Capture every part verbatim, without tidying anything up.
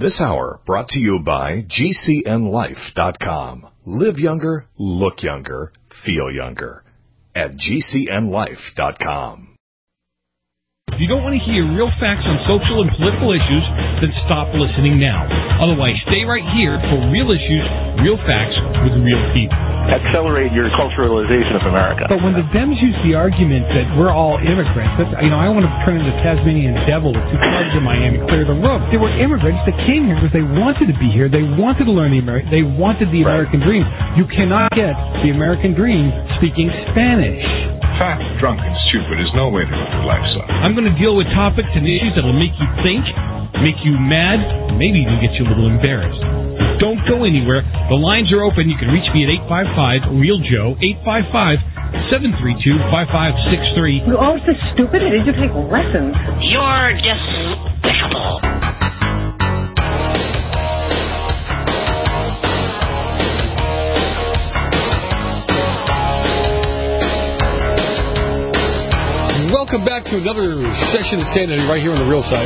This hour brought to you by G C N life dot com. Live younger, look younger, feel younger. At G C N life dot com. If you don't want to hear real facts on social and political issues, then stop listening now. Otherwise, stay right here for real issues, real facts with real people. Accelerate your culturalization of America. But when the Dems use the argument that we're all immigrants, that's, you know, I want to turn into the Tasmanian devil with two clubs in Miami, clear the room. They were immigrants that came here because they wanted to be here. They wanted to learn the American. They wanted the Right. American dream. You cannot get the American dream speaking Spanish. Fat, drunk, and stupid is no way to live your life, son. I'm going to deal with topics and issues that will make you think, make you mad, maybe even get you a little embarrassed. Don't go anywhere. The lines are open. You can reach me at eight five five, real joe, eight five five, seven three two, five five six three. You're all so stupid. Did you take lessons? You're despicable. Welcome back to another session of Sanity right here on the Real Side.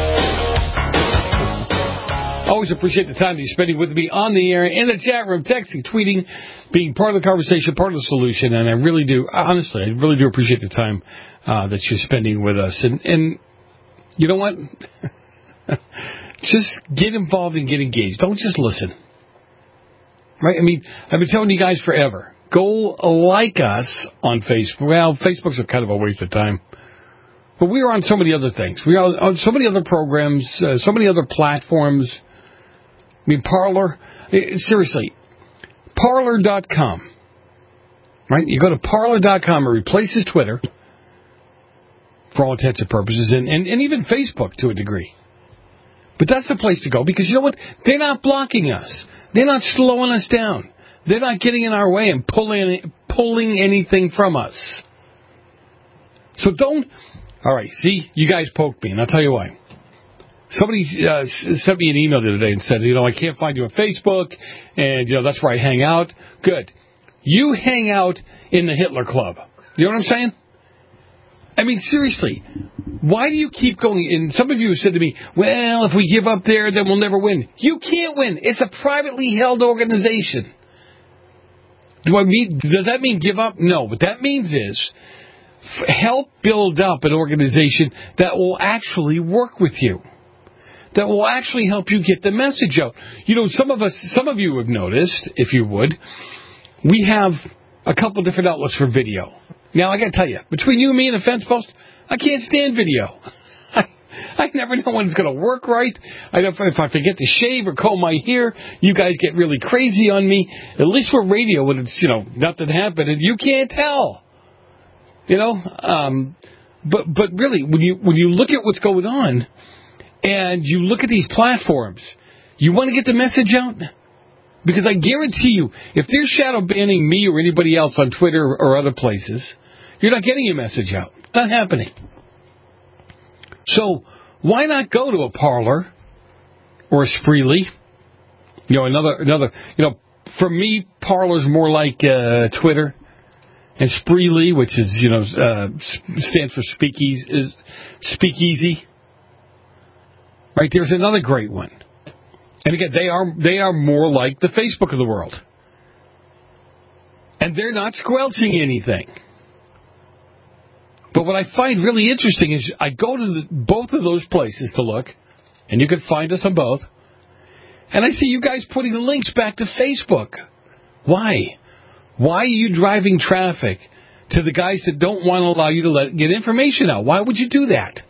Always appreciate the time that you're spending with me on the air, in the chat room, texting, tweeting, being part of the conversation, part of the solution. And I really do, honestly, I really do appreciate the time uh, that you're spending with us. And, and you know what? Just get involved and get engaged. Don't just listen. Right? I mean, I've been telling you guys forever. Go like us on Facebook. Well, Facebook's a kind of a waste of time. But we are on so many other things. We are on so many other programs, uh, so many other platforms. I mean, Parler. Seriously, Parler dot com. Right? You go to Parler dot com. It replaces Twitter for all intents and purposes, and, and, and even Facebook to a degree. But that's the place to go because you know what? They're not blocking us. They're not slowing us down. They're not getting in our way and pulling pulling anything from us. So don't... All right, see, you guys poked me, and I'll tell you why. Somebody uh, sent me an email the other day and said, you know, I can't find you on Facebook, and, you know, that's where I hang out. Good. You hang out in the Hitler Club. You know what I'm saying? I mean, seriously, why do you keep going? And some of you have said to me, well, if we give up there, then we'll never win. You can't win. It's a privately held organization. Do I mean, does that mean give up? No. What that means is f- help build up an organization that will actually work with you, that will actually help you get the message out. You know, some of us, some of you have noticed, if you would, we have a couple different outlets for video. Now, I got to tell you, between you and me and the fence post, I can't stand video. I never know when it's going to work right. I know if, if I forget to shave or comb my hair, you guys get really crazy on me. At least with radio, when it's, you know, nothing happened, and you can't tell. You know? Um, but but really, when you when you look at what's going on, and you look at these platforms, you want to get the message out? Because I guarantee you, if they're shadow banning me or anybody else on Twitter or other places, you're not getting your message out. It's not happening. So why not go to a Parler or a Spreely? You know, another, another. You know, for me, Parler's more like uh, Twitter, and Spreely, which is, you know, uh, stands for Speakeasy, is Speakeasy. Right, there's another great one, and again, they are they are more like the Facebook of the world, and they're not squelching anything. But what I find really interesting is I go to the, both of those places to look, and you can find us on both, and I see you guys putting the links back to Facebook. Why? Why are you driving traffic to the guys that don't want to allow you to let get information out? Why would you do that?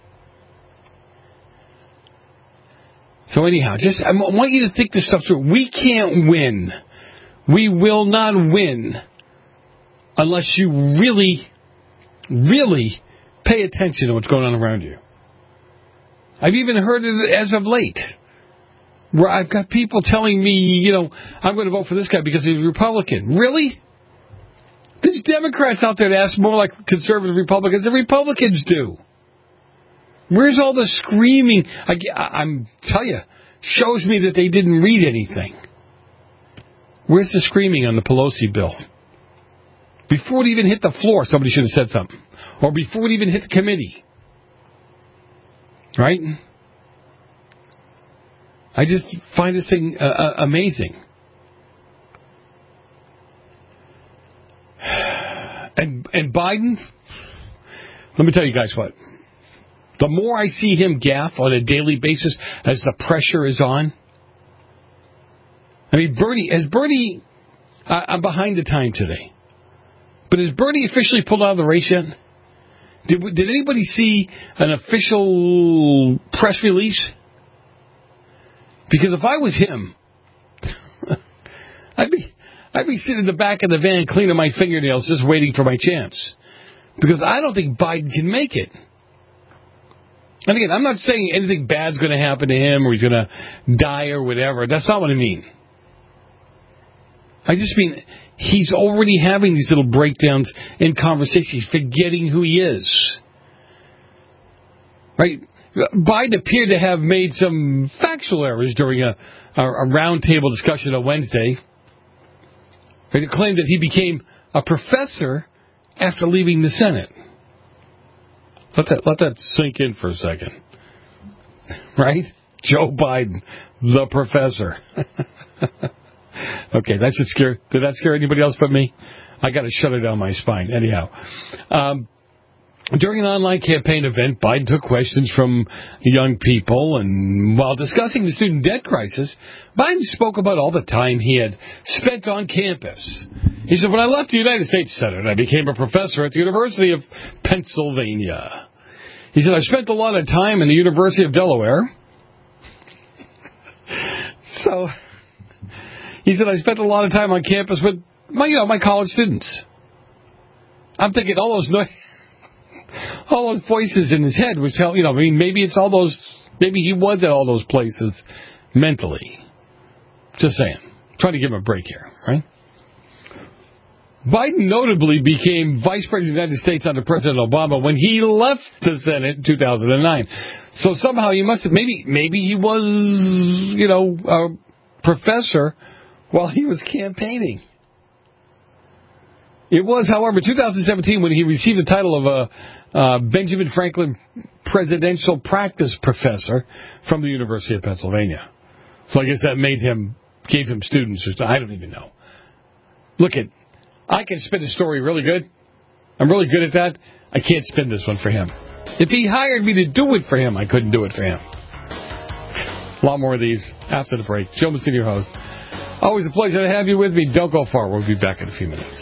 So anyhow, just I want you to think this stuff through. We can't win. We will not win unless you really... really pay attention to what's going on around you. I've even heard it as of late, where I've got people telling me, you know, I'm going to vote for this guy because he's a Republican. Really? There's Democrats out there that ask more like conservative Republicans than Republicans do. Where's all the screaming? I, I'm tell you, shows me that they didn't read anything. Where's the screaming on the Pelosi bill? Before it even hit the floor, somebody should have said something. Or before it even hit the committee. Right? I just find this thing uh, uh, amazing. And and Biden, let me tell you guys what. The more I see him gaffe on a daily basis as the pressure is on. I mean, Bernie, has Bernie, uh, I'm behind the time today. But has Bernie officially pulled out of the race yet? Did, did anybody see an official press release? Because if I was him, I'd be I'd be sitting in the back of the van cleaning my fingernails just waiting for my chance. Because I don't think Biden can make it. And again, I'm not saying anything bad's going to happen to him or he's going to die or whatever. That's not what I mean. I just mean he's already having these little breakdowns in conversations, forgetting who he is. Right? Biden appeared to have made some factual errors during a, a, a roundtable discussion on Wednesday. He claimed that he became a professor after leaving the Senate. Let that let that sink in for a second. Right? Joe Biden, the professor. Okay, that should scare. Did that scare anybody else but me? I got to shut it down my spine. Anyhow, um, during an online campaign event, Biden took questions from young people, and while discussing the student debt crisis, Biden spoke about all the time he had spent on campus. He said, "When I left the United States Senate, I became a professor at the University of Pennsylvania." He said, "I spent a lot of time in the University of Delaware." So. He said, I spent a lot of time on campus with my, you know, my college students. I'm thinking all those, no- all those voices in his head was telling, you know, I mean, maybe it's all those, maybe he was at all those places mentally. Just saying. Trying to give him a break here, right? Biden notably became Vice President of the United States under President Obama when he left the Senate in two thousand nine. So somehow he must have, maybe, maybe he was, you know, a professor while he was campaigning. It was, however, two thousand seventeen when he received the title of a uh, Benjamin Franklin Presidential Practice Professor from the University of Pennsylvania. So I guess that made him, gave him students. Or I don't even know. Look at, I can spin a story really good. I'm really good at that. I can't spin this one for him. If he hired me to do it for him, I couldn't do it for him. A lot more of these after the break. Joe Messina, your host. Always a pleasure to have you with me. Don't go far. We'll be back in a few minutes.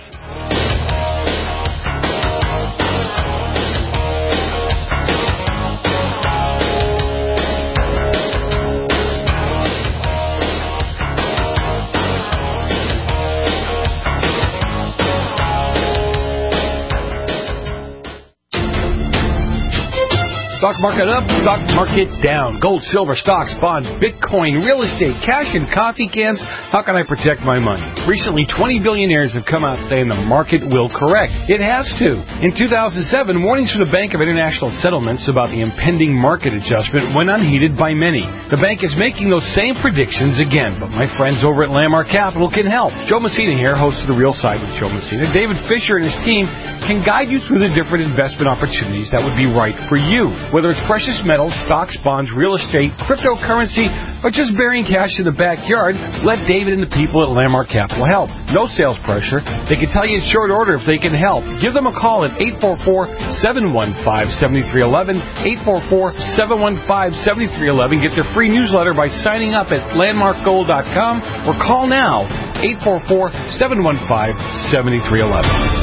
Stock market up, stock market down. Gold, silver, stocks, bonds, Bitcoin, real estate, cash, and coffee cans. How can I protect my money? Recently, twenty billionaires have come out saying the market will correct. It has to. In two thousand seven, warnings from the Bank of International Settlements about the impending market adjustment went unheeded by many. The bank is making those same predictions again, but my friends over at Landmark Capital can help. Joe Messina here, host of The Real Side with Joe Messina. David Fisher and his team can guide you through the different investment opportunities that would be right for you. Whether it's precious metals, stocks, bonds, real estate, cryptocurrency, or just burying cash in the backyard, let David and the people at Landmark Capital help. No sales pressure. They can tell you in short order if they can help. Give them a call at eight four four, seven one five, seven three one one, eight four four, seven one five, seven three one one. Get their free newsletter by signing up at landmark gold dot com or call now, eight four four, seven one five, seven three one one.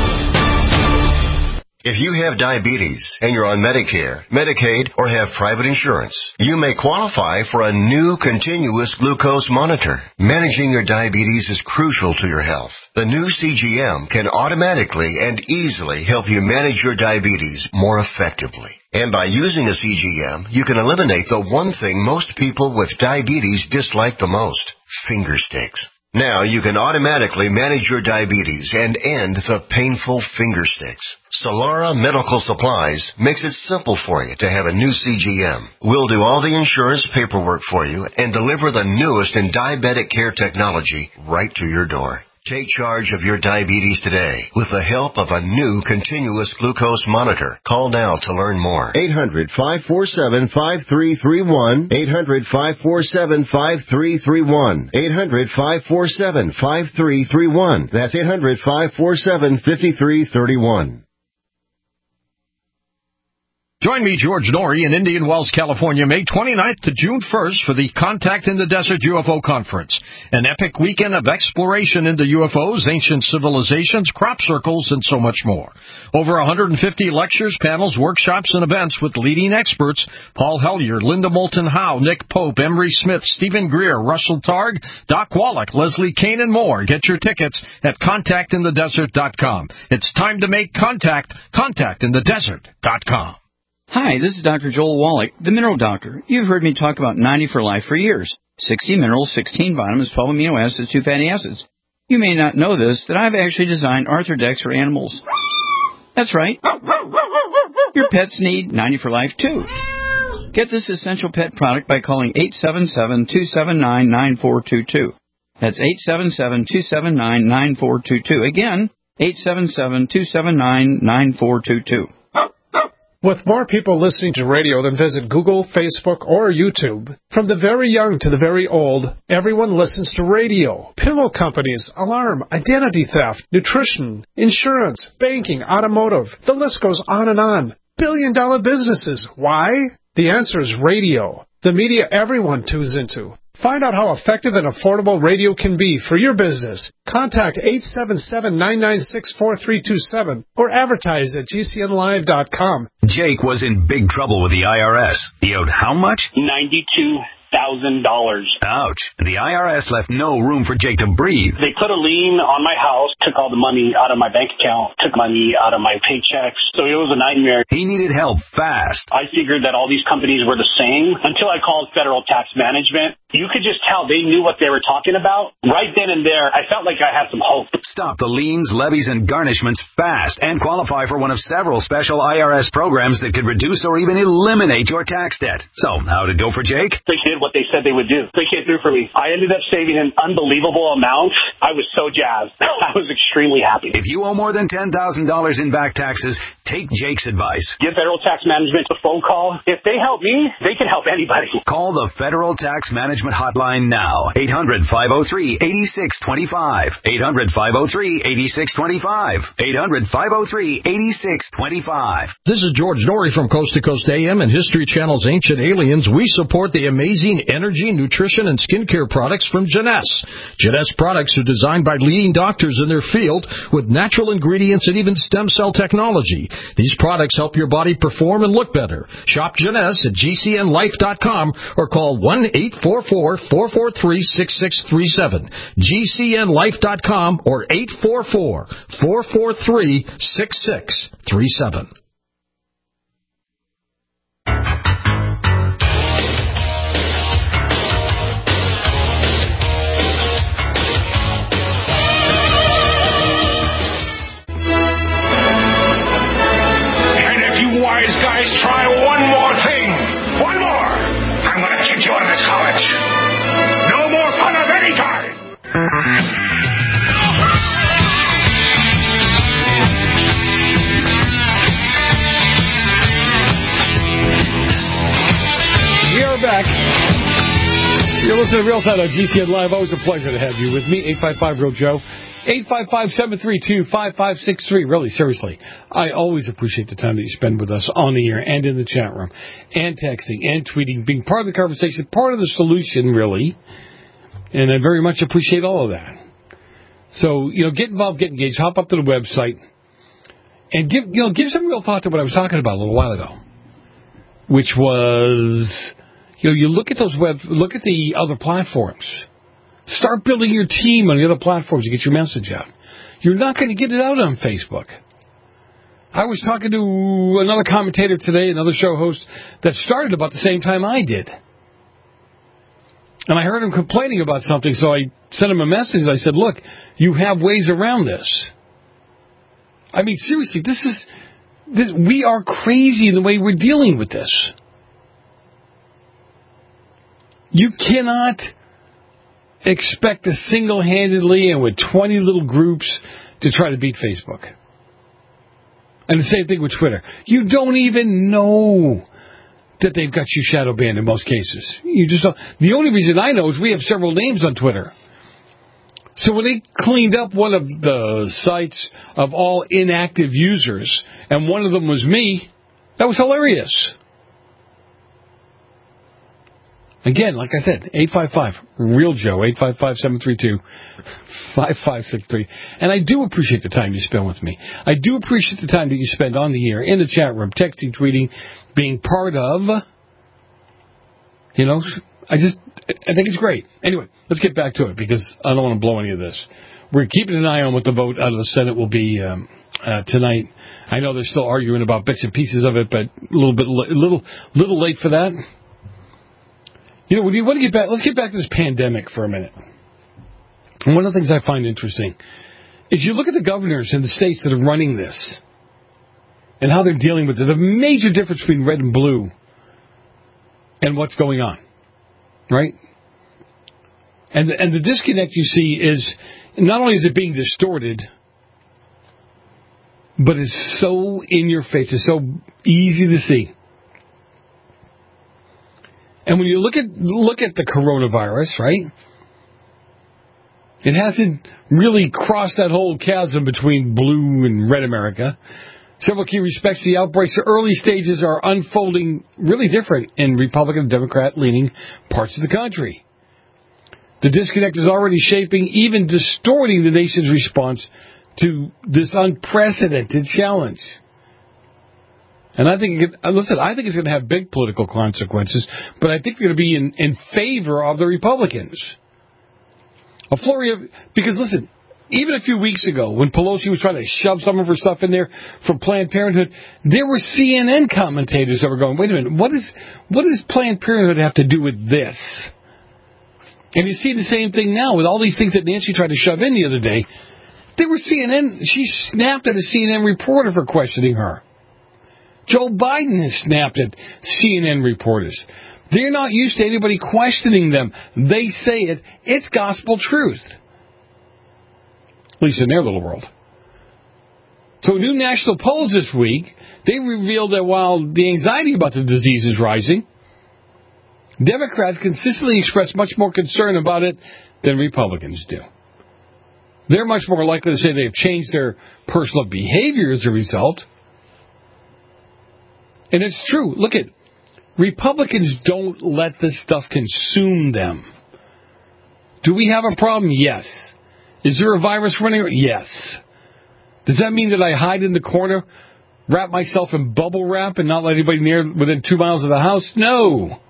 If you have diabetes and you're on Medicare, Medicaid, or have private insurance, you may qualify for a new continuous glucose monitor. Managing your diabetes is crucial to your health. The new C G M can automatically and easily help you manage your diabetes more effectively. And by using a C G M, you can eliminate the one thing most people with diabetes dislike the most, finger sticks. Now you can automatically manage your diabetes and end the painful finger sticks. Solara Medical Supplies makes it simple for you to have a new C G M. We'll do all the insurance paperwork for you and deliver the newest in diabetic care technology right to your door. Take charge of your diabetes today with the help of a new continuous glucose monitor. Call now to learn more. eight hundred, five four seven, five three three one. eight hundred, five four seven, five three three one. eight hundred, five four seven, five three three one. That's eight hundred, five four seven, five three three one. Join me, George Norrie, in Indian Wells, California, May twenty-ninth to June first for the Contact in the Desert U F O Conference, an epic weekend of exploration into U F Os, ancient civilizations, crop circles, and so much more. Over one hundred fifty lectures, panels, workshops, and events with leading experts: Paul Hellyer, Linda Moulton Howe, Nick Pope, Emery Smith, Stephen Greer, Russell Targ, Doc Wallach, Leslie Kane, and more. Get your tickets at contact in the desert dot com. It's time to make contact. contact in the desert dot com. Hi, this is Doctor Joel Wallach, the Mineral Doctor. You've heard me talk about ninety for Life for years. sixty minerals, sixteen vitamins, twelve amino acids, two fatty acids. You may not know this, that I've actually designed Arthrodex for animals. That's right. Your pets need ninety for Life, too. Get this essential pet product by calling eight seven seven, two seven nine, nine four two two. That's eight seven seven, two seven nine, nine four two two. Again, eight seven seven, two seven nine, nine four two two. With more people listening to radio than visit Google, Facebook, or YouTube, from the very young to the very old, everyone listens to radio. Pillow companies, alarm, identity theft, nutrition, insurance, banking, automotive. The list goes on and on. Billion-dollar businesses. Why? The answer is radio. The media everyone tunes into. Find out how effective and affordable radio can be for your business. Contact eight seven seven, nine nine six, four three two seven or advertise at G C N live dot com. Jake was in big trouble with the I R S. He owed how much? ninety-two thousand dollars. Ouch. The I R S left no room for Jake to breathe. They put a lien on my house, took all the money out of my bank account, took money out of my paychecks. So it was a nightmare. He needed help fast. I figured that all these companies were the same until I called Federal Tax Management. You could just tell they knew what they were talking about. Right then and there, I felt like I had some hope. Stop the liens, levies, and garnishments fast and qualify for one of several special I R S programs that could reduce or even eliminate your tax debt. So, how'd it go for Jake? They did what they said they would do. They came through for me. I ended up saving an unbelievable amount. I was so jazzed. I was extremely happy. If you owe more than ten thousand dollars in back taxes, take Jake's advice. Give Federal Tax Management a phone call. If they help me, they can help anybody. Call the Federal Tax Management hotline now. eight hundred, five oh three, eight six two five. eight hundred, five oh three, eight six two five. eight hundred, five oh three, eight six two five. This is George Norrie from Coast to Coast A M and History Channel's Ancient Aliens. We support the amazing energy, nutrition, and skincare products from Jeunesse. Jeunesse products are designed by leading doctors in their field with natural ingredients and even stem cell technology. These products help your body perform and look better. Shop Jeunesse at G C N life dot com or call one eight four four, four four three, six six three seven. G C N life dot com or eight four four, four four three, six six three seven. Wise guys, try one more thing. One more. I'm going to kick you out of this college. No more fun of any kind. We are back. You're listening to Real Time on G C N Live. Always a pleasure to have you with me. eight five five, real Joe. eight five five, seven three two, five five six three. Really, seriously, I always appreciate the time that you spend with us on the air and in the chat room and texting and tweeting, being part of the conversation, part of the solution, really. And I very much appreciate all of that. So, you know, get involved, get engaged, hop up to the website and give, you know, give some real thought to what I was talking about a little while ago, which was, you know, you look at those web, look at the other platforms. Start building your team on the other platforms to get your message out. You're not going to get it out on Facebook. I was talking to another commentator today, another show host, that started about the same time I did. And I heard him complaining about something, so I sent him a message. I said, look, you have ways around this. I mean, seriously, this is, this, we are crazy in the way we're dealing with this. You cannot expect to single-handedly and with twenty little groups to try to beat Facebook. And the same thing with Twitter. You don't even know that they've got you shadow banned in most cases. You just don't. The only reason I know is we have several names on Twitter. So when they cleaned up one of the sites of all inactive users, and one of them was me, that was hilarious. Again, like I said, eight five five, REAL Joe, eight five five, seven three two, five five six three. And I do appreciate the time you spend with me. I do appreciate the time that you spend on the air, in the chat room, texting, tweeting, being part of. You know, I just, I think it's great. Anyway, let's get back to it, because I don't want to blow any of this. We're keeping an eye on what the vote out of the Senate will be um, uh, tonight. I know they're still arguing about bits and pieces of it, but a little bit, a little, little late for that. You know, when you want to get back, let's get back to this pandemic for a minute. And one of the things I find interesting is you look at the governors in the states that are running this and how they're dealing with it. The major difference between red and blue and what's going on, right? And the, and the disconnect you see is not only is it being distorted, but it's so in your face. It's so easy to see. And when you look at look at the coronavirus, right, it hasn't really crossed that whole chasm between blue and red America. Several key respects, the outbreak's early stages are unfolding really different in Republican and Democrat-leaning parts of the country. The disconnect is already shaping, even distorting the nation's response to this unprecedented challenge. And I think, it, listen, I think it's going to have big political consequences, but I think they're going to be in, in favor of the Republicans. A flurry of, because listen, even a few weeks ago, when Pelosi was trying to shove some of her stuff in there from Planned Parenthood, there were C N N commentators that were going, wait a minute, what is, what does Planned Parenthood have to do with this? And you see the same thing now with all these things that Nancy tried to shove in the other day. They were C N N, she snapped at a C N N reporter for questioning her. Joe Biden has snapped at C N N reporters. They're not used to anybody questioning them. They say it. It's gospel truth. At least in their little world. So new national polls this week, they revealed that while the anxiety about the disease is rising, Democrats consistently express much more concern about it than Republicans do. They're much more likely to say they've changed their personal behavior as a result. And it's true. Look at, Republicans don't let this stuff consume them. Do we have a problem? Yes. Is there a virus running? Yes. Does that mean that I hide in the corner, wrap myself in bubble wrap, and not let anybody near within two miles of the house? No.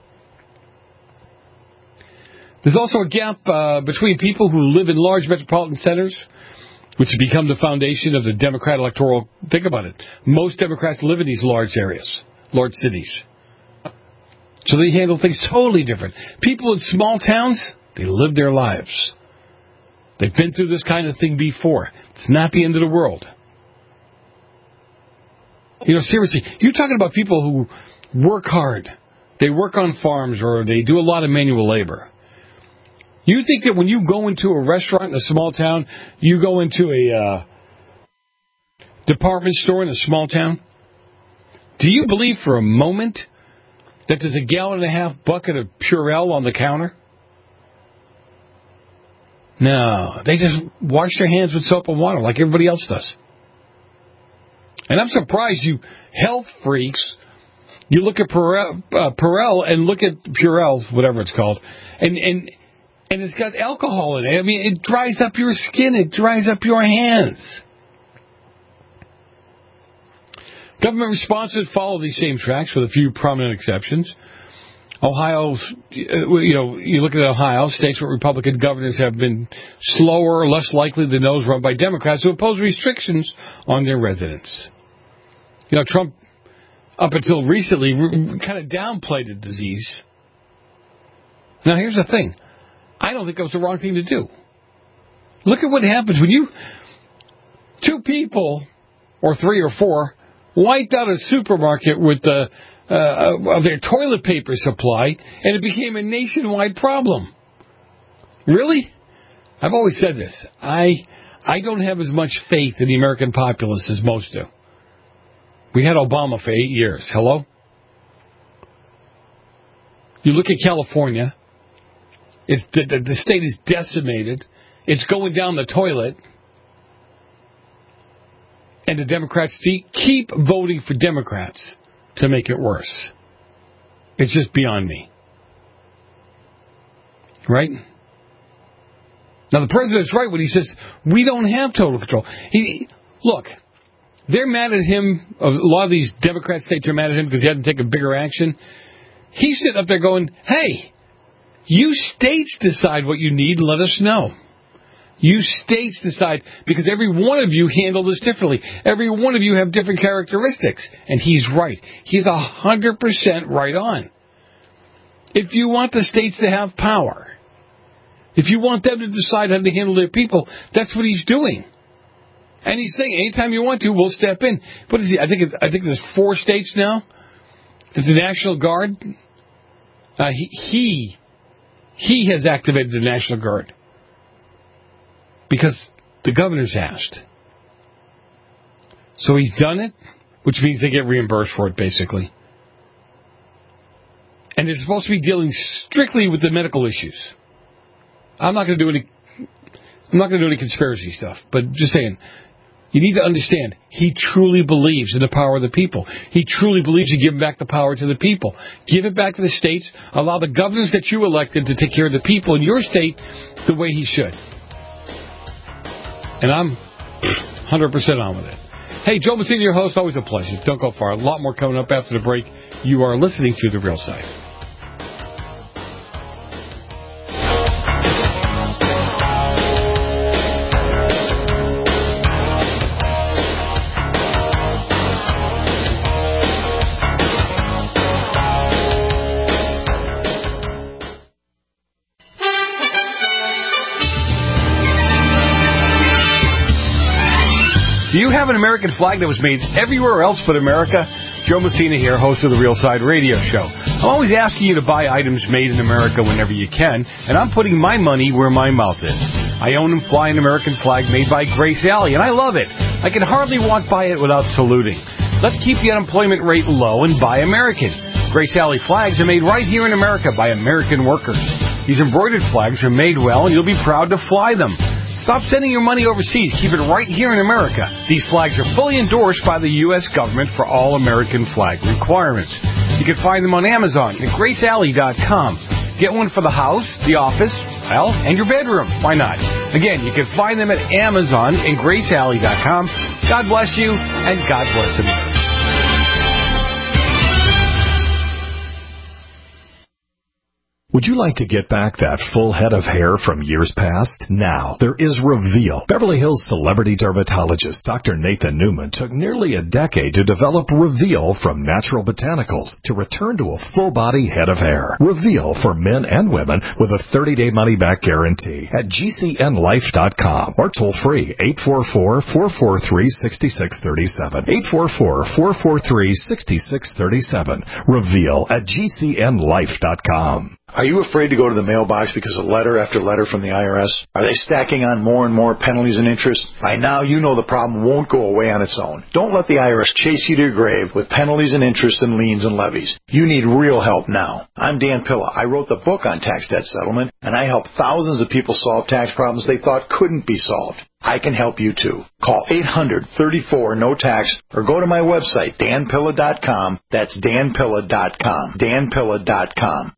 There's also a gap uh, between people who live in large metropolitan centers, which has become the foundation of the Democrat electoral. Think about it. Most Democrats live in these large areas, large cities. So they handle things totally different. People in small towns, they live their lives. They've been through this kind of thing before. It's not the end of the world. You know, seriously, you're talking about people who work hard. They work on farms or they do a lot of manual labor. You think that when you go into a restaurant in a small town, you go into a uh, department store in a small town, do you believe for a moment that there's a gallon and a half bucket of Purell on the counter? No, they just wash their hands with soap and water like everybody else does. And I'm surprised you health freaks, you look at Purell, uh, Purell and look at Purell, whatever it's called, and, and, and it's got alcohol in it. I mean, it dries up your skin. It dries up your hands. Government responses follow these same tracks with a few prominent exceptions. Ohio's, you know, you look at Ohio, states where Republican governors have been slower or less likely than those run by Democrats who oppose restrictions on their residents. You know, Trump, up until recently, kind of downplayed the disease. Now, here's the thing. I don't think that was the wrong thing to do. Look at what happens when you, two people, or three or four, wiped out a supermarket with the uh, of their toilet paper supply, and it became a nationwide problem. Really? I've always said this. I I don't have as much faith in the American populace as most do. We had Obama for eight years. Hello? You look at California. It's, the, the, the state is decimated. It's going down the toilet. And the Democrats keep voting for Democrats to make it worse. It's just beyond me. Right? Now, the president's right when he says, we don't have total control. He, look, they're mad at him. A lot of these Democrat states are mad at him because he hadn't taken bigger action. He's sitting up there going, hey, you states decide what you need and let us know. You states decide, because every one of you handle this differently. Every one of you have different characteristics. And he's right. He's one hundred percent right on. If you want the states to have power, if you want them to decide how to handle their people, that's what he's doing. And he's saying, anytime you want to, we'll step in. What is he? I think it's, I think there's four states now. That the National Guard, uh, he, he he has activated the National Guard because the governor's asked. So he's done it, which means they get reimbursed for it, basically. And they're supposed to be dealing strictly with the medical issues. I'm not going to do any. I'm not going to do any conspiracy stuff, but just saying. You need to understand, he truly believes in the power of the people. He truly believes in giving back the power to the people. Give it back to the states. Allow the governors that you elected to take care of the people in your state the way he should. And I'm one hundred percent on with it. Hey, Joe Messina, your host. Always a pleasure. Don't go far. A lot more coming up after the break. You are listening to The Real Side. Do you have an American flag that was made everywhere else but America? Joe Messina here, host of the Real Side Radio Show. I'm always asking you to buy items made in America whenever you can, and I'm putting my money where my mouth is. I own and fly an American flag made by Grace Alley, and I love it. I can hardly walk by it without saluting. Let's keep the unemployment rate low and buy American. Grace Alley flags are made right here in America by American workers. These embroidered flags are made well, and you'll be proud to fly them. Stop sending your money overseas. Keep it right here in America. These flags are fully endorsed by the U S government for all American flag requirements. You can find them on Amazon at grace alley dot com. Get one for the house, the office, well, and your bedroom. Why not? Again, you can find them at Amazon and grace alley dot com. God bless you, and God bless America. Would you like to get back that full head of hair from years past? Now, there is Reveal. Beverly Hills celebrity dermatologist Doctor Nathan Newman took nearly a decade to develop Reveal from natural botanicals to return to a full-body head of hair. Reveal for men and women with a thirty-day money-back guarantee at G C N life dot com or toll-free eight four four, four four three, six six three seven. eight four four, four four three, six six three seven. Reveal at G C N life dot com. Are you afraid to go to the mailbox because of letter after letter from the I R S? Are they stacking on more and more penalties and interest? By now, you know the problem won't go away on its own. Don't let the I R S chase you to your grave with penalties and interest and liens and levies. You need real help now. I'm Dan Pilla. I wrote the book on tax debt settlement, and I helped thousands of people solve tax problems they thought couldn't be solved. I can help you too. Call eight hundred, thirty-four, no tax or go to my website, dan pilla dot com. That's dan pilla dot com. dan pilla dot com.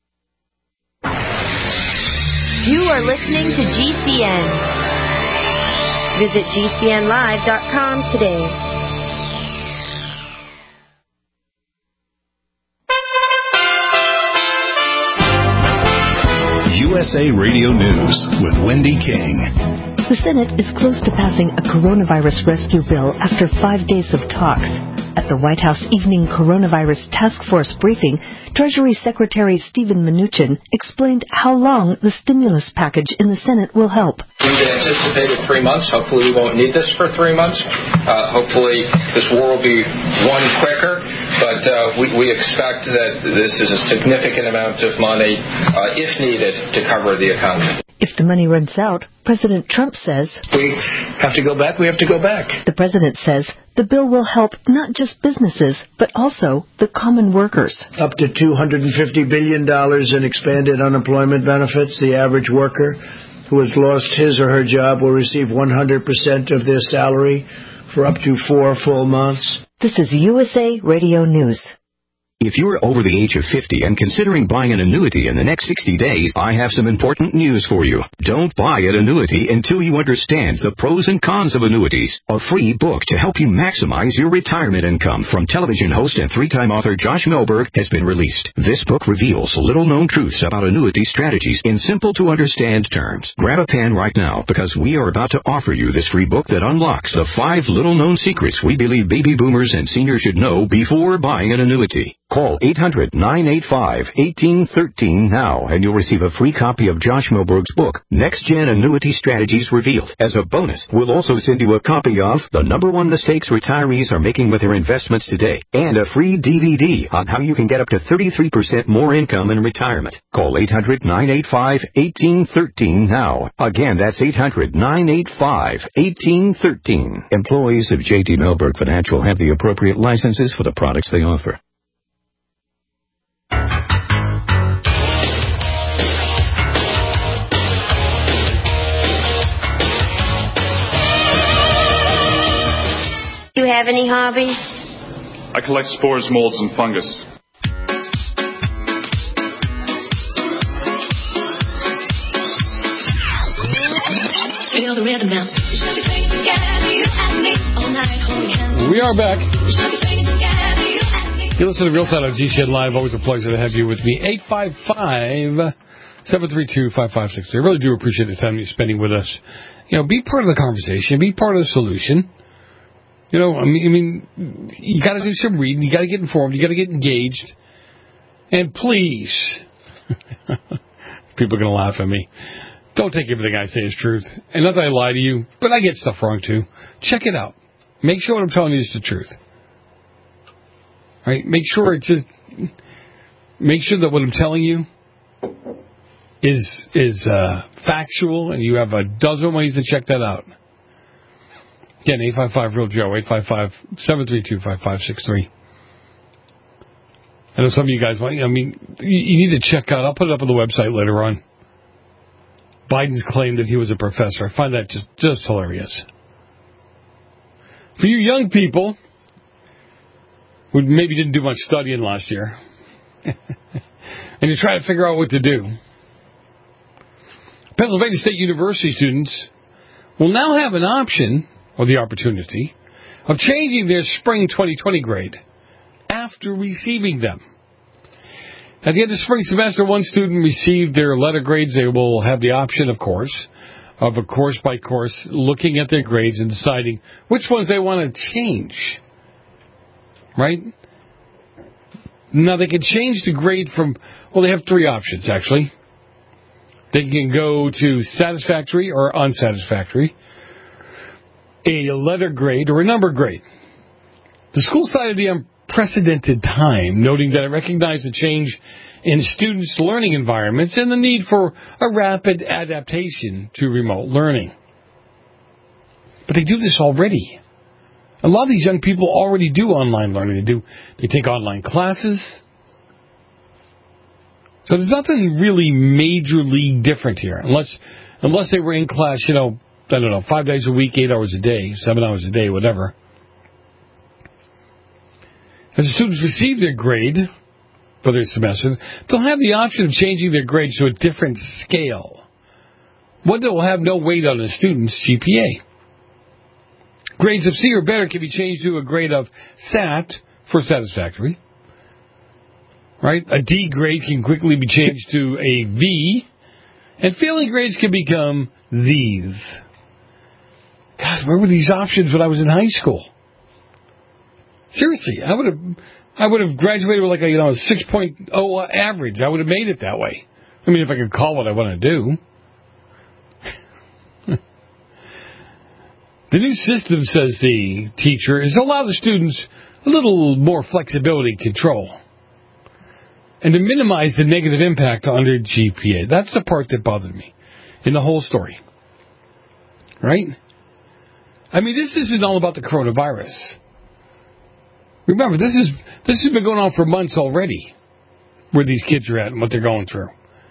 You are listening to G C N. Visit G C N live dot com today. U S A Radio News with Wendy King. The Senate is close to passing a coronavirus rescue bill after five days of talks. At the White House Evening Coronavirus Task Force briefing, Treasury Secretary Steven Mnuchin explained how long the stimulus package in the Senate will help. We've anticipated three months. Hopefully we won't need this for three months. Uh, hopefully this war will be won quicker, but uh, we, we expect that this is a significant amount of money, uh, if needed, to cover the economy. If the money runs out, President Trump says, we have to go back, we have to go back. The president says the bill will help not just businesses, but also the common workers. Up to two hundred fifty billion dollars in expanded unemployment benefits. The average worker who has lost his or her job will receive one hundred percent of their salary for up to four full months. This is U S A Radio News. If you're over the age of fifty and considering buying an annuity in the next sixty days, I have some important news for you. Don't buy an annuity until you understand the pros and cons of annuities. A free book to help you maximize your retirement income from television host and three-time author Josh Melberg has been released. This book reveals little-known truths about annuity strategies in simple-to-understand terms. Grab a pen right now because we are about to offer you this free book that unlocks the five little-known secrets we believe baby boomers and seniors should know before buying an annuity. Call eight hundred, nine eight five, one eight one three now, and you'll receive a free copy of Josh Melberg's book, Next Gen Annuity Strategies Revealed. As a bonus, we'll also send you a copy of The Number One Mistakes Retirees Are Making with Their Investments Today, and a free D V D on how you can get up to thirty-three percent more income in retirement. Call eight hundred, nine eight five, one eight one three now. Again, that's eight hundred, nine eight five, one eight one three. Employees of J T Melberg Financial have the appropriate licenses for the products they offer. Do you have any hobbies? I collect spores, molds, and fungus. We are back. You listen to Real Side on G C N Live. Always a pleasure to have you with me. eight five five, seven three two, five five six three. I really do appreciate the time you're spending with us. You know, be part of the conversation. Be part of the solution. You know, I mean, I mean you got to do some reading. You got to get informed. You got to get engaged. And please, people are going to laugh at me. Don't take everything I say as truth. And not that I lie to you, but I get stuff wrong too. Check it out. Make sure what I'm telling you is the truth. Right? Make sure it's just, make sure that what I'm telling you is is uh, factual, and you have a dozen ways to check that out. Again, eight five five real Joe, eight five five, seven three two, five five six three. I know some of you guys want, I mean, you, you need to check out, I'll put it up on the website later on, Biden's claim that he was a professor. I find that just, just hilarious. For you young people who maybe didn't do much studying last year, and you're trying to figure out what to do, Pennsylvania State University students will now have an option, or the opportunity, of changing their spring twenty twenty grade after receiving them. At the end of spring semester, one student received their letter grades. They will have the option, of course, of a course-by-course looking at their grades and deciding which ones they want to change. Right? Now, they can change the grade from, well, they have three options, actually. They can go to satisfactory or unsatisfactory, a letter grade, or a number grade. The school cited the unprecedented time, noting that it recognized a change in students' learning environments and the need for a rapid adaptation to remote learning. But they do this already. A lot of these young people already do online learning. They do. They take online classes. So there's nothing really majorly different here, unless unless they were in class, you know, I don't know, five days a week, eight hours a day, seven hours a day, whatever. As the students receive their grade for their semester, they'll have the option of changing their grades to a different scale, one that will have no weight on a student's G P A. Grades of C or better can be changed to a grade of SAT for satisfactory. Right? A D grade can quickly be changed to a V, and failing grades can become these. God, where were these options when I was in high school? Seriously, I would have, I would have graduated with like a you know a six point oh average. I would have made it that way. I mean, if I could call what I want to do. The new system, says the teacher, is to allow the students a little more flexibility and control, and to minimize the negative impact on their G P A. That's the part that bothered me in the whole story. Right? I mean, this isn't all about the coronavirus. Remember, this is this has been going on for months already, where these kids are at and what they're going through.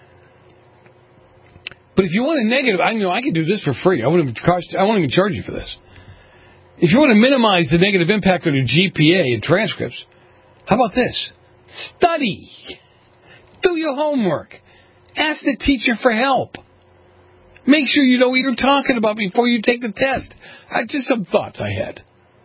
But if you want a negative, I know I can do this for free. I wouldn't cost, I won't even charge you for this. If you want to minimize the negative impact on your G P A and transcripts, how about this? Study. Do your homework. Ask the teacher for help. Make sure you know what you're talking about before you take the test. I, just some thoughts I had.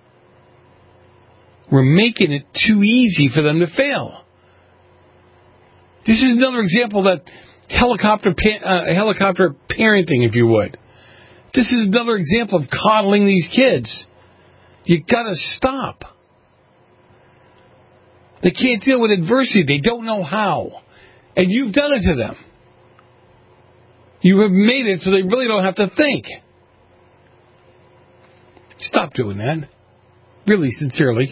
We're making it too easy for them to fail. This is another example that helicopter pa- uh, helicopter parenting, if you would. This is another example of coddling these kids. You gotta stop. They can't deal with adversity. They don't know how. And you've done it to them. You have made it so they really don't have to think. Stop doing that. Really, sincerely.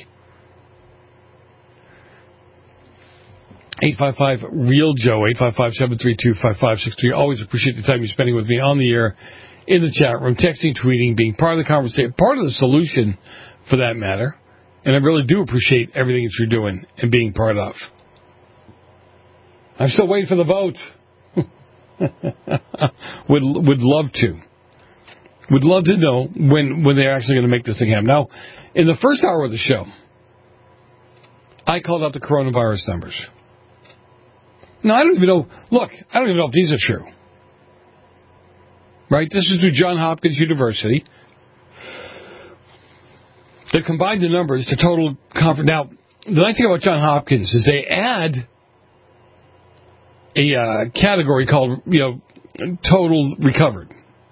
eight five five, real Joe, eight five five, seven three two, five five six three. Always appreciate the time you're spending with me on the air, in the chat room, texting, tweeting, being part of the conversation, part of the solution for that matter. And I really do appreciate everything that you're doing and being part of. I'm still waiting for the vote. would would love to. Would love to know when, when they're actually going to make this thing happen. Now, in the first hour of the show, I called out the coronavirus numbers. No, I don't even know. Look, I don't even know if these are true. Right? This is through Johns Hopkins University. They combined the numbers to total confidence. Now, the nice thing about Johns Hopkins is they add a uh, category called, you know, total recovered.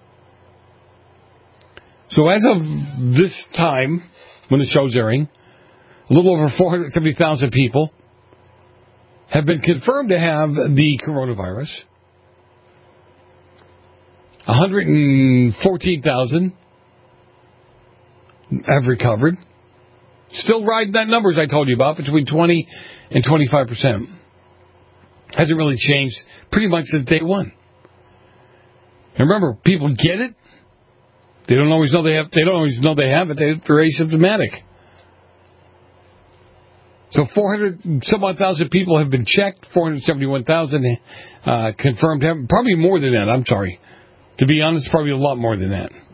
So as of this time, when the show's airing, a little over four hundred seventy thousand people have been confirmed to have the coronavirus. one hundred fourteen thousand have recovered. Still riding that numbers I told you about, between twenty and twenty-five percent. Hasn't really changed pretty much since day one. And remember, people get it. They don't always know they have. They don't always know they have it. They're asymptomatic. So four hundred some odd thousand people have been checked. four hundred seventy-one thousand uh, confirmed. Probably more than that. I'm sorry. To be honest, probably a lot more than that. one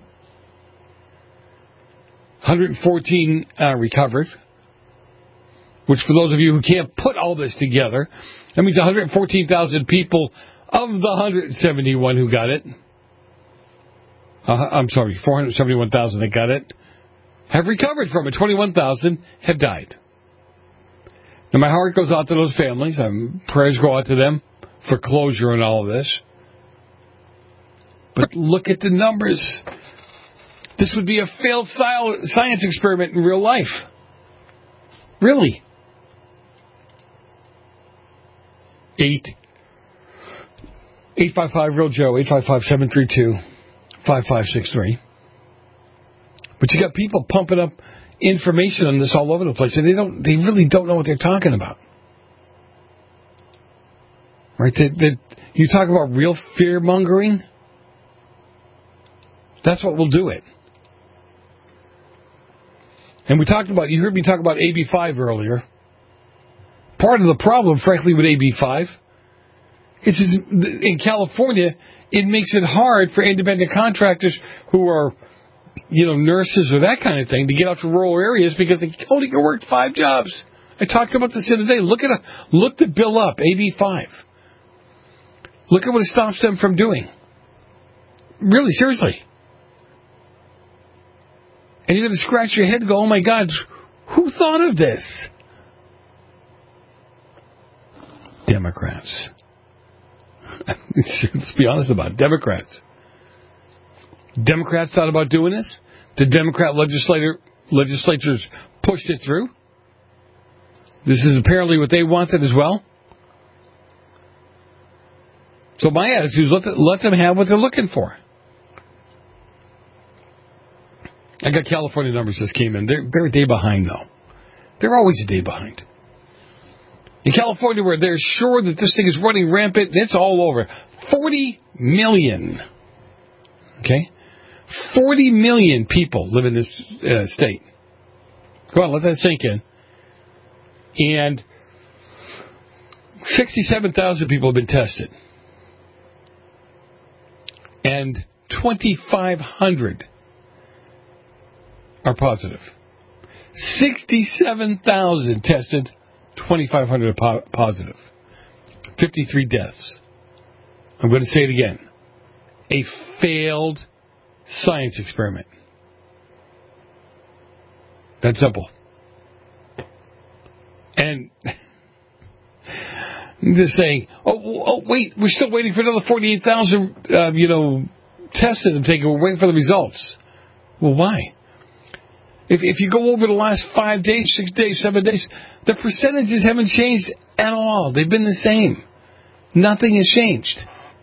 hundred fourteen uh, recovered. Which, for those of you who can't put all this together, that means one hundred fourteen thousand people of the one hundred seventy-one who got it. Uh, I'm sorry, four hundred seventy-one thousand that got it have recovered from it. twenty-one thousand have died. Now, my heart goes out to those families. Um, prayers go out to them for closure and all of this. But look at the numbers. This would be a failed science experiment in real life. Really. Eight. eight five five, real Joe, eight five five, seven three two, five five six three. But you got people pumping up information on this all over the place, and they don't, they really don't know what they're talking about. Right? They, they, you talk about real fear mongering. That's what will do it. And we talked about, you heard me talk about A B five earlier. Part of the problem, frankly, with A B five is in California, it makes it hard for independent contractors who are, you know, nurses or that kind of thing to get out to rural areas because they only can work five jobs. I talked about this the other day. Look at a, look the bill up, A B five. Look at what it stops them from doing. Really, seriously. And you're going to scratch your head and go, oh my God, who thought of this? Democrats. Let's be honest about it. Democrats. Democrats thought about doing this. The Democrat legislator legislatures pushed it through. This is apparently what they wanted as well. So my attitude is let, the, let them have what they're looking for. I got California numbers just came in. They're, they're a day behind, though. They're always a day behind. In California, where they're sure that this thing is running rampant, and it's all over. forty million. Okay? forty million people live in this uh, state. Go on, let that sink in. And sixty-seven thousand people have been tested. And twenty-five hundred are positive. sixty-seven thousand tested, twenty-five hundred are po- positive. fifty-three deaths. I'm going to say it again. A failed science experiment. That's simple. And I'm just saying, oh, oh, wait, we're still waiting for another forty-eight thousand, uh, you know, tests that have taken. We're waiting for the results. Well, why? If if you go over the last five days, six days, seven days, the percentages haven't changed at all. They've been the same. Nothing has changed.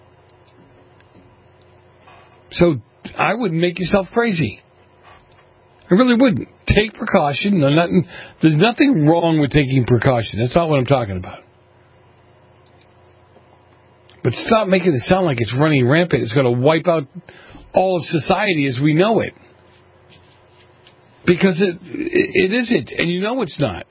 So I wouldn't make yourself crazy. I really wouldn't. Take precaution. No, nothing, there's nothing wrong with taking precaution. That's not what I'm talking about. But stop making it sound like it's running rampant. It's going to wipe out all of society as we know it. Because it, it, it isn't. And you know it's not.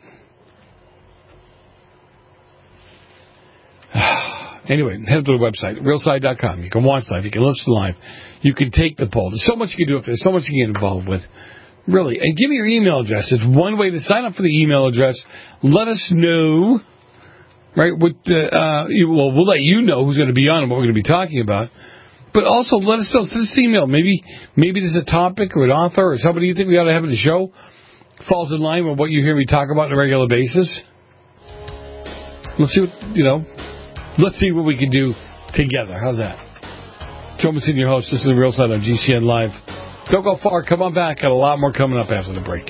Anyway, head to the website, real side dot com. You can watch live. You can listen live. You can take the poll. There's so much you can do up there. There's so much you can get involved with. Really. And give me your email address. It's one way to sign up for the email address. Let us know. Right? What, uh, uh, you, well, we'll let you know who's going to be on and what we're going to be talking about. But also let us know. Send us an email. Maybe, maybe there's a topic or an author or somebody you think we ought to have in the show falls in line with what you hear me talk about on a regular basis. Let's see what, you know, let's see what we can do together. How's that? Joe Messina, your host. This is The Real Side on G C N Live. Don't go far. Come on back. Got a lot more coming up after the break.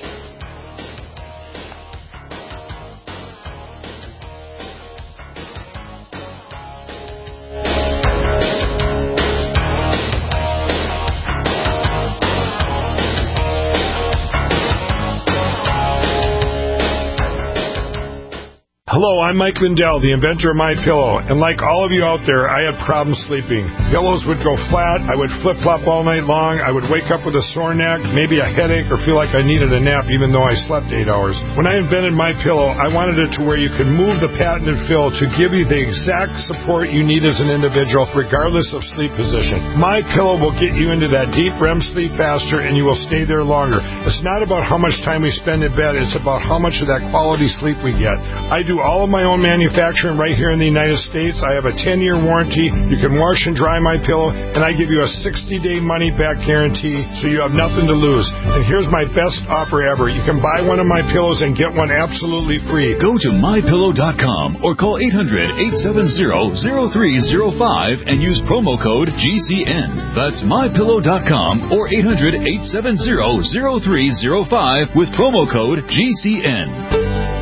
Hello, I'm Mike Lindell, the inventor of MyPillow, and like all of you out there, I had problems sleeping. Pillows would go flat, I would flip-flop all night long, I would wake up with a sore neck, maybe a headache, or feel like I needed a nap even though I slept eight hours. When I invented MyPillow, I wanted it to where you could move the patented fill to give you the exact support you need as an individual, regardless of sleep position. MyPillow will get you into that deep R E M sleep faster, and you will stay there longer. It's not about how much time we spend in bed, it's about how much of that quality sleep we get. I do all of my own manufacturing right here in the United States. I have a ten-year warranty. You can wash and dry my pillow, and I give you a sixty-day money-back guarantee, so you have nothing to lose. And here's my best offer ever. You can buy one of my pillows and get one absolutely free. Go to my pillow dot com or call eight hundred, eight seven zero, zero three zero five and use promo code G C N. That's my pillow dot com or eight hundred, eight seven zero, zero three zero five with promo code G C N.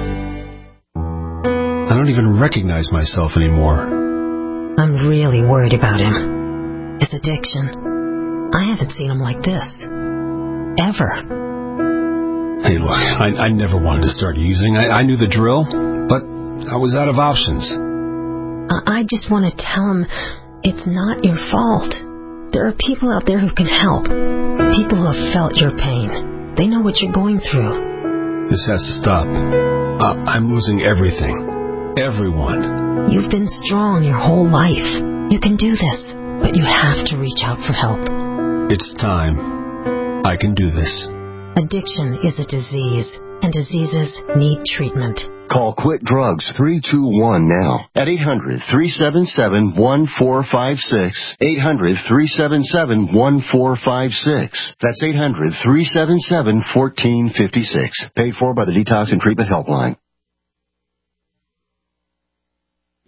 I don't even recognize myself anymore. I'm really worried about him. His addiction. I haven't seen him like this. Ever. Hey, look, I, I never wanted to start using. I, I knew the drill, but I was out of options. I, I just want to tell him it's not your fault. There are people out there who can help. People who have felt your pain. They know what you're going through. This has to stop. Uh, I'm losing everything. Everyone. You've been strong your whole life. You can do this, but you have to reach out for help. It's time. I can do this. Addiction is a disease, and diseases need treatment. Call Quit Drugs three two one now at eight hundred, three seven seven, one four five six. eight hundred, three seven seven, one four five six. That's eight hundred, three seven seven, one four five six. Paid for by the Detox and Treatment Helpline.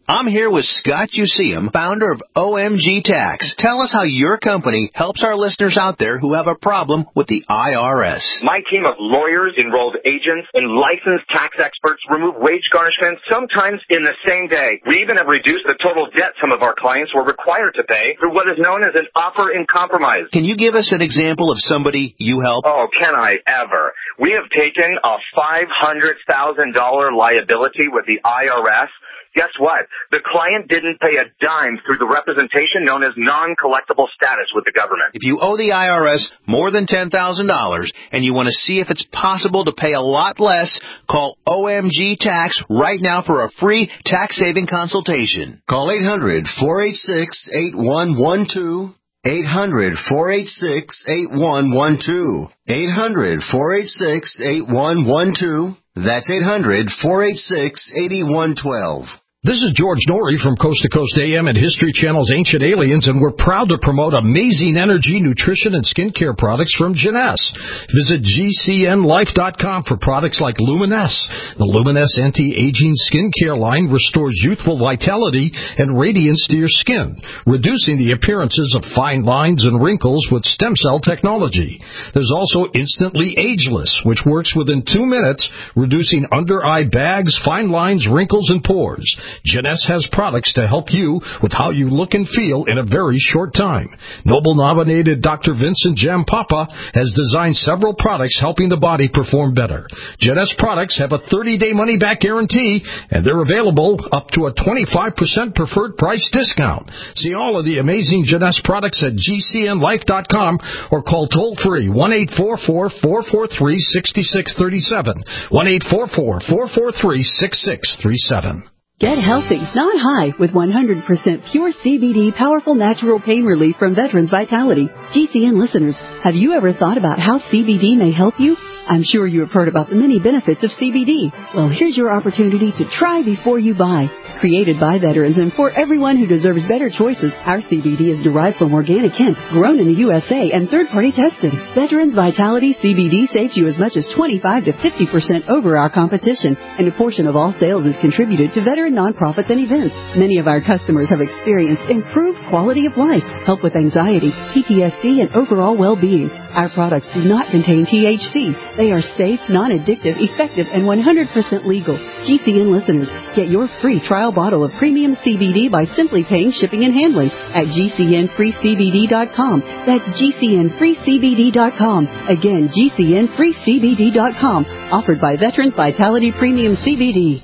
I'm here with Scott Useum, founder of O M G Tax. Tell us how your company helps our listeners out there who have a problem with the I R S. My team of lawyers, enrolled agents, and licensed tax experts remove wage garnishments sometimes in the same day. We even have reduced the total debt some of our clients were required to pay through what is known as an offer in compromise. Can you give us an example of somebody you help? Oh, can I ever? We have taken a five hundred thousand dollars liability with the I R S. Guess what? The client didn't pay a dime through the representation known as non-collectible status with the government. If you owe the I R S more than ten thousand dollars and you want to see if it's possible to pay a lot less, call O M G Tax right now for a free tax-saving consultation. Call eight hundred, four eight six, eight one one two. eight hundred, four eight six, eight one one two. eight hundred, four eight six, eight one one two. That's eight hundred, four eight six, eight one one two. This is George Norrie from Coast to Coast A M and History Channel's Ancient Aliens, and we're proud to promote amazing energy, nutrition, and skincare products from Jeunesse. Visit G C N life dot com for products like Luminesse. The Luminesse anti-aging skincare line restores youthful vitality and radiance to your skin, reducing the appearances of fine lines and wrinkles with stem cell technology. There's also Instantly Ageless, which works within two minutes, reducing under-eye bags, fine lines, wrinkles, and pores. Jeunesse has products to help you with how you look and feel in a very short time. Nobel-nominated Doctor Vincent Jampapa has designed several products helping the body perform better. Jeunesse products have a thirty-day money-back guarantee, and they're available up to a twenty-five percent preferred price discount. See all of the amazing Jeunesse products at G C N life dot com or call toll-free one eight four four, four four three, six six three seven, one eight four four, four four three, six six three seven. Get healthy, not high, with one hundred percent pure C B D powerful natural pain relief from Veterans Vitality. G C N listeners, have you ever thought about how C B D may help you? I'm sure you have heard about the many benefits of C B D. Well, here's your opportunity to try before you buy. Created by veterans and for everyone who deserves better choices, our C B D is derived from organic hemp, grown in the U S A, and third-party tested. Veterans Vitality C B D saves you as much as twenty-five to fifty percent over our competition, and a portion of all sales is contributed to veteran nonprofits and events. Many of our customers have experienced improved quality of life, help with anxiety, P T S D, and overall well-being. Our products do not contain T H C. They are safe, non-addictive, effective, and one hundred percent legal. G C N listeners, get your free trial bottle of premium C B D by simply paying shipping and handling at G C N free C B D dot com. That's G C N free C B D dot com. Again, G C N free C B D dot com. Offered by Veterans Vitality Premium C B D.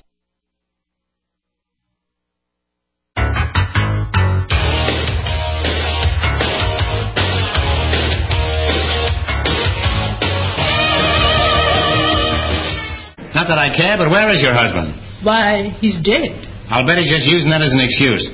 Not that I care, but where is your husband? Why, he's dead. I'll bet he's just using that as an excuse.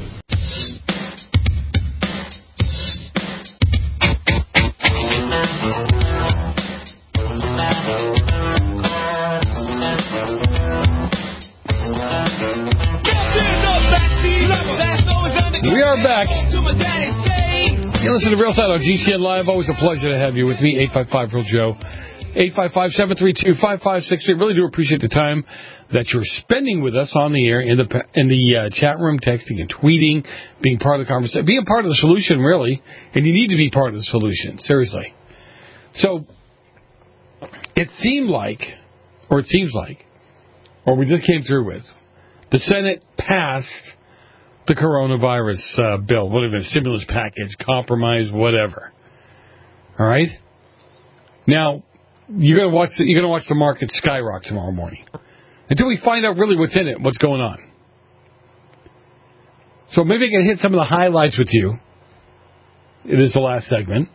We are back. You listen to Real Side on G C N Live. Always a pleasure to have you with me, eight five five Real Joe. eight five five, seven three two, five five six three. Really do appreciate the time that you're spending with us on the air, in the in the uh, chat room, texting and tweeting, being part of the conversation, being part of the solution, really. And you need to be part of the solution, seriously. So it seemed like, or it seems like, or we just came through with, the Senate passed the coronavirus uh, bill, whatever, stimulus package, compromise, whatever. All right? Now, You're gonna watch the, you're gonna watch the market skyrocket tomorrow morning until we find out really what's in it, what's going on. So maybe I can hit some of the highlights with you. It is the last segment,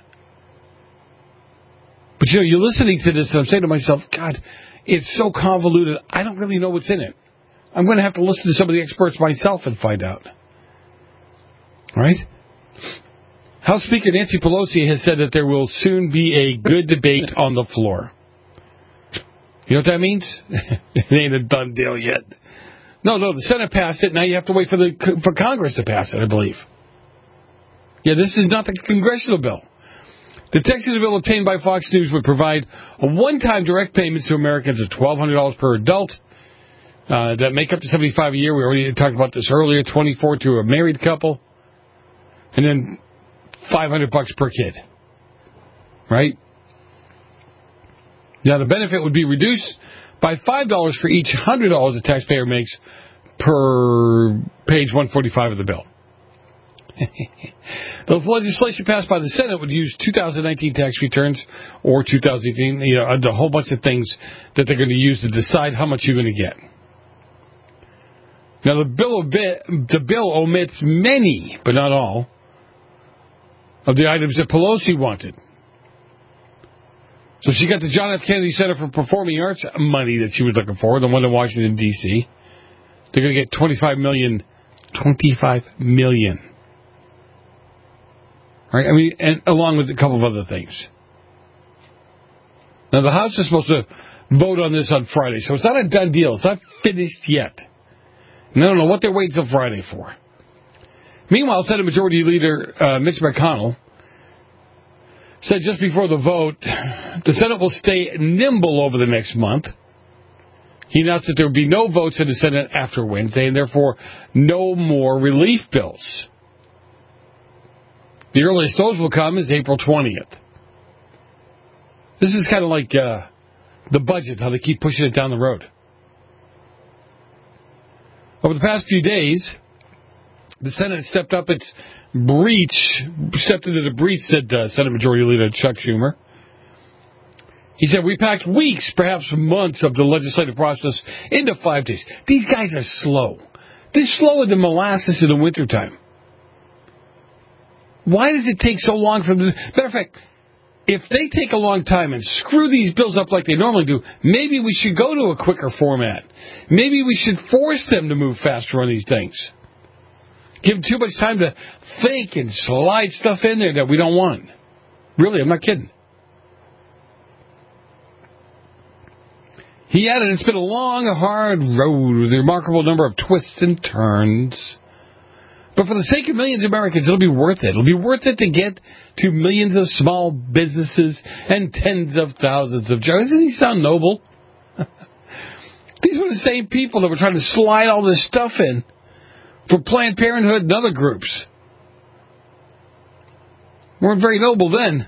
but you know, you're listening to this, and I'm saying to myself, God, it's so convoluted. I don't really know what's in it. I'm going to have to listen to some of the experts myself and find out. Right? House Speaker Nancy Pelosi has said that there will soon be a good debate on the floor. You know what that means? It ain't a done deal yet. No, no, the Senate passed it. Now you have to wait for the for Congress to pass it, I believe. Yeah, this is not the congressional bill. The text of the bill obtained by Fox News would provide a one-time direct payment to Americans of twelve hundred dollars per adult, uh, that make up to seventy-five a year. We already talked about this earlier. twenty-four to a married couple, and then five hundred bucks per kid. Right? Now the benefit would be reduced by five dollars for each one hundred dollars a taxpayer makes per page one forty-five of the bill. The legislation passed by the Senate would use two thousand nineteen tax returns or two thousand eighteen, you know, a whole bunch of things that they're going to use to decide how much you're going to get. Now, the bill, the bill omits many, but not all, of the items that Pelosi wanted. So she got the John F. Kennedy Center for Performing Arts money that she was looking for, the one in Washington, D C They're going to get twenty-five million dollars. twenty-five million dollars. Right? I mean, and along with a couple of other things. Now, the House is supposed to vote on this on Friday, so it's not a done deal. It's not finished yet. And I don't know what they're waiting until Friday for. Meanwhile, Senate Majority Leader uh, Mitch McConnell said just before the vote, the Senate will stay nimble over the next month. He announced that there would be no votes in the Senate after Wednesday, and therefore no more relief bills. The earliest those will come is April twentieth. This is kind of like uh, the budget, how they keep pushing it down the road. Over the past few days, the Senate stepped up its breach, stepped into the breach, said uh, Senate Majority Leader Chuck Schumer. He said, we packed weeks, perhaps months of the legislative process into five days. These guys are slow. They're slower than molasses in the wintertime. Why does it take so long for them? Matter of fact, if they take a long time and screw these bills up like they normally do, maybe we should go to a quicker format. Maybe we should force them to move faster on these things. Give them too much time to think and slide stuff in there that we don't want. Really, I'm not kidding. He added, it's been a long, hard road with a remarkable number of twists and turns. But for the sake of millions of Americans, it'll be worth it. It'll be worth it to get to millions of small businesses and tens of thousands of jobs. Doesn't he sound noble? These were the same people that were trying to slide all this stuff in for Planned Parenthood and other groups. Weren't very noble then.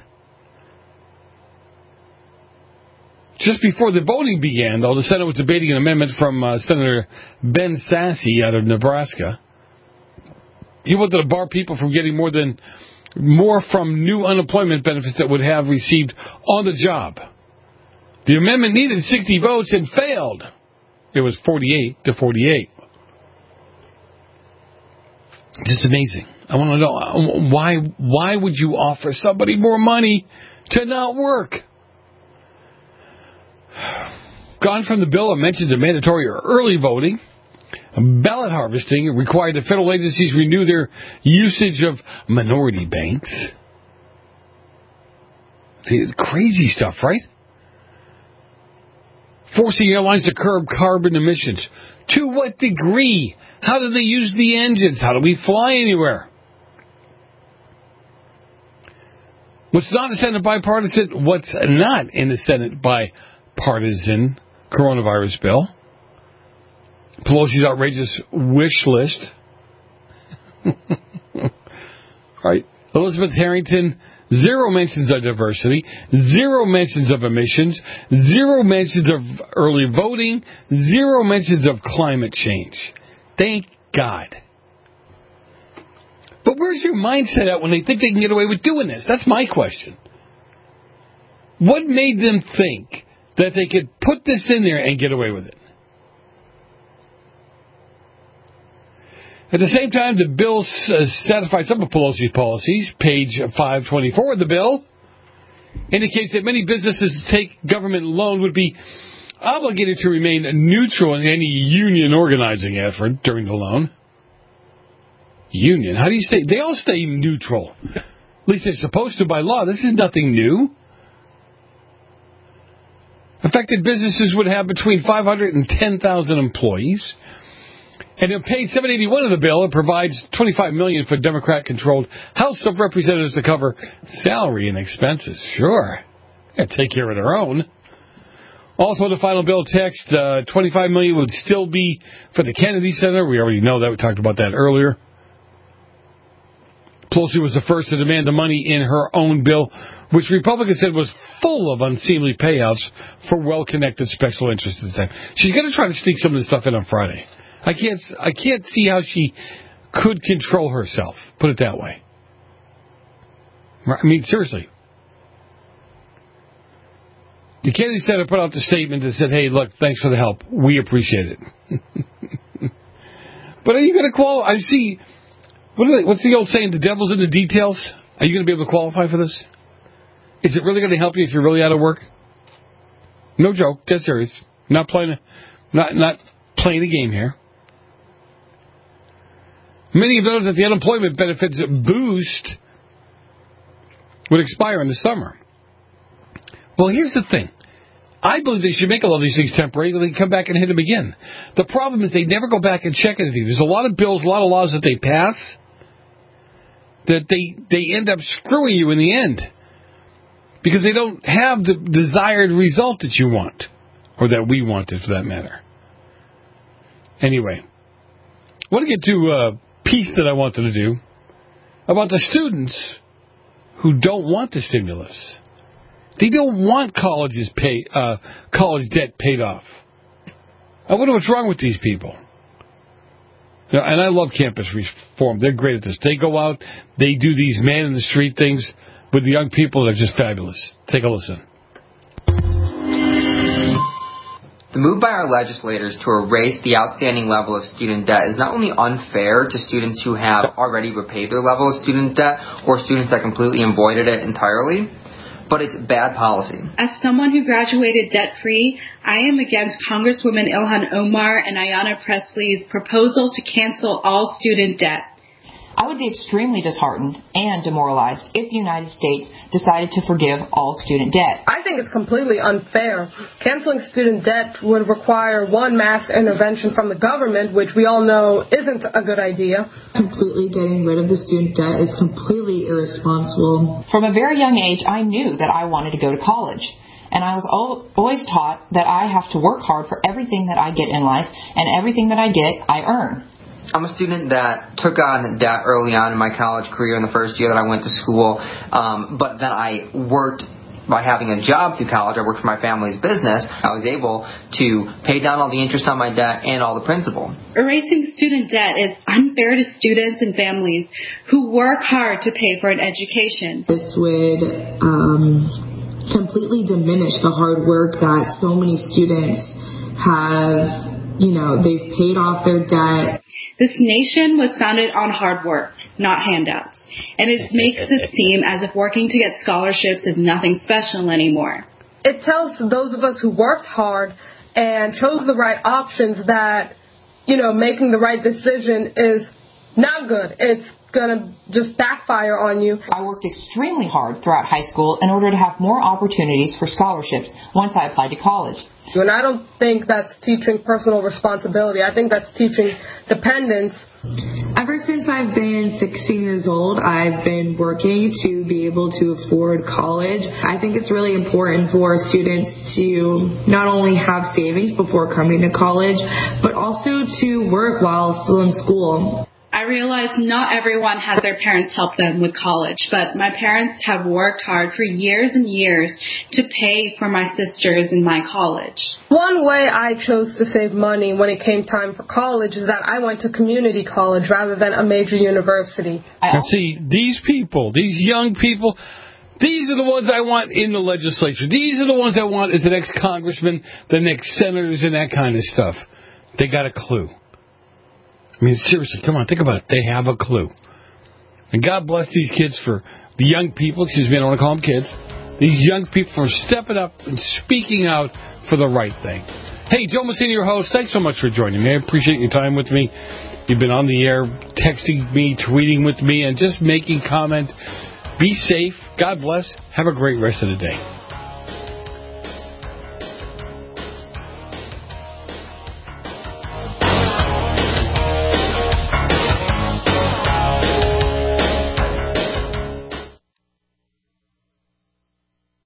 Just before the voting began, though, the Senate was debating an amendment from uh, Senator Ben Sasse out of Nebraska. He wanted to bar people from getting more than more from new unemployment benefits that would have received on the job. The amendment needed sixty votes and failed. It was forty-eight to forty-eight. Just amazing. I want to know why. Why would you offer somebody more money to not work? Gone from the bill are mentions of mandatory or early voting. Ballot harvesting required that federal agencies renew their usage of minority banks. Crazy stuff, right? Forcing airlines to curb carbon emissions. To what degree? How do they use the engines? How do we fly anywhere? What's not in the Senate bipartisan? What's not in the Senate bipartisan coronavirus bill? Pelosi's outrageous wish list. Right. Elizabeth Harrington, zero mentions of diversity, zero mentions of emissions, zero mentions of early voting, zero mentions of climate change. Thank God. But where's your mindset at when they think they can get away with doing this? That's my question. What made them think that they could put this in there and get away with it? At the same time, the bill uh, satisfied some of Pelosi's policies. Page five twenty-four of the bill indicates that many businesses that take government loan would be obligated to remain neutral in any union organizing effort during the loan. Union? How do you say? They all stay neutral. At least they're supposed to by law. This is nothing new. Affected businesses would have between five hundred and ten thousand employees. And in page seven eighty-one of the bill, it provides twenty-five million dollars for Democrat-controlled House of Representatives to cover salary and expenses. Sure. They'll take care of their own. Also, the final bill text, uh, twenty-five million dollars would still be for the Kennedy Center. We already know that. We talked about that earlier. Pelosi was the first to demand the money in her own bill, which Republicans said was full of unseemly payouts for well-connected special interests at the time. She's going to try to sneak some of this stuff in on Friday. I can't, I can't see how she could control herself, put it that way. I mean, seriously. The Kennedy Center put out the statement that said, hey, look, thanks for the help. We appreciate it. But are you going to qualify? I see... What they, what's the old saying? The devil's in the details. Are you going to be able to qualify for this? Is it really going to help you if you're really out of work? No joke. Dead serious. Not playing a, not not playing a game here. Many have noted that the unemployment benefits boost would expire in the summer. Well, here's the thing. I believe they should make a lot of these things temporary so they can come back and hit them again. The problem is they never go back and check anything. There's a lot of bills, a lot of laws that they pass that they they end up screwing you in the end because they don't have the desired result that you want, or that we wanted for that matter. Anyway, I want to get to a piece that I wanted to do about the students who don't want the stimulus. They don't want colleges pay, uh, college debt paid off. I wonder what's wrong with these people. You know, and I love campus reform. They're great at this. They go out, they do these man-in-the-street things with the young people that are just fabulous. Take a listen. The move by our legislators to erase the outstanding level of student debt is not only unfair to students who have already repaid their level of student debt or students that completely avoided it entirely, but it's bad policy. As someone who graduated debt-free, I am against Congresswomen Ilhan Omar and Ayanna Pressley's proposal to cancel all student debt. I would be extremely disheartened and demoralized if the United States decided to forgive all student debt. I think it's completely unfair. Canceling student debt would require one mass intervention from the government, which we all know isn't a good idea. Completely getting rid of the student debt is completely irresponsible. From a very young age, I knew that I wanted to go to college. And I was always taught that I have to work hard for everything that I get in life, and everything that I get, I earn. I'm a student that took on debt early on in my college career in the first year that I went to school, um, but then I worked by having a job through college. I worked for my family's business. I was able to pay down all the interest on my debt and all the principal. Erasing student debt is unfair to students and families who work hard to pay for an education. This would um, completely diminish the hard work that so many students have. You know, they've paid off their debt. This nation was founded on hard work, not handouts. And it makes it seem as if working to get scholarships is nothing special anymore. It tells those of us who worked hard and chose the right options that, you know, making the right decision is not good. It's going to just backfire on you. I worked extremely hard throughout high school in order to have more opportunities for scholarships once I applied to college. And I don't think that's teaching personal responsibility. I think that's teaching dependence. Ever since I've been sixteen years old, I've been working to be able to afford college. I think it's really important for students to not only have savings before coming to college, but also to work while still in school. I realize not everyone has their parents help them with college, but my parents have worked hard for years and years to pay for my sisters in my college. One way I chose to save money when it came time for college is that I went to community college rather than a major university. Now see, these people, these young people, these are the ones I want in the legislature. These are the ones I want as the next congressman, the next senators, and that kind of stuff. They got a clue. I mean, seriously, come on, think about it. They have a clue. And God bless these kids for the young people, excuse me, I don't want to call them kids, these young people for stepping up and speaking out for the right thing. Hey, Joe Messina, your host, thanks so much for joining me. I appreciate your time with me. You've been on the air, texting me, tweeting with me, and just making comments. Be safe. God bless. Have a great rest of the day.